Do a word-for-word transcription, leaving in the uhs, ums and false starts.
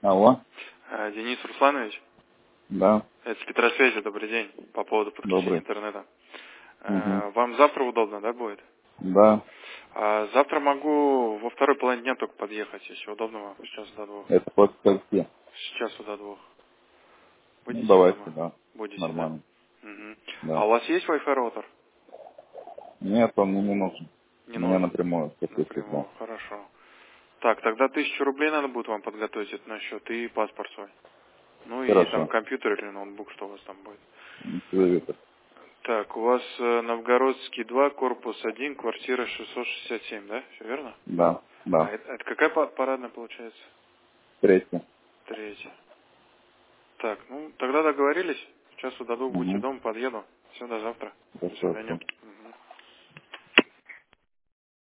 Алло. А, Денис Русланович? Да. Это с Петросвязи, добрый день, по поводу подключения Добрый. интернета. Угу. А, Вам завтра удобно, да, будет? Да. А завтра могу во второй половине дня только подъехать, если удобно вам, сейчас до двух. Это после скольки? Сейчас до двух. Ну, Будете давайте, дома? да. Будете, да? Нормально. Угу. А Да. у вас есть Wi-Fi роутер? Нет, он мне не нужен. Не Мне нужен. напрямую подключить, да. Напрямую, хорошо. Так, тогда тысячу рублей надо будет вам подготовить это на счет и паспорт свой. Ну и там Хорошо. компьютер или ноутбук, что у вас там будет. Телевизор. Так, у вас э, Новгородский два, корпус один, квартира шестьсот шестьдесят семь, да? Все верно? Да. А Да. это, это какая па- парадная получается? Третий. Третья. Так, ну тогда договорились. Сейчас до двух будьте Угу. дома, подъеду. Все, до завтра. До Хорошо. свидания.